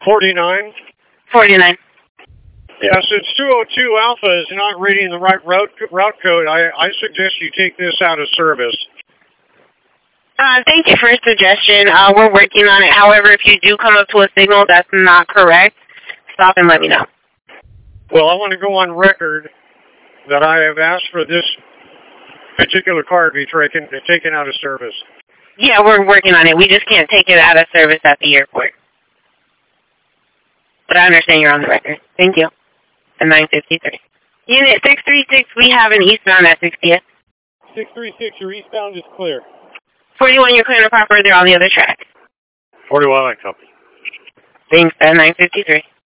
49. 49. Yes, it's 202 Alpha is not reading the right route code. I suggest you take this out of service. Thank you for your suggestion. We're working on it. However, if you do come up to a signal that's not correct, stop and let me know. Well, I want to go on record that I have asked for this particular car to be taken out of service. Yeah, we're working on it. We just can't take it out of service at the airport. But I understand you're on the record. Thank you. At 9:53. Unit 636, we have an eastbound at 60th. 636, your eastbound is clear. 41, you're clearing to park further on the other track. 41, I copy. Thanks, at 9:53.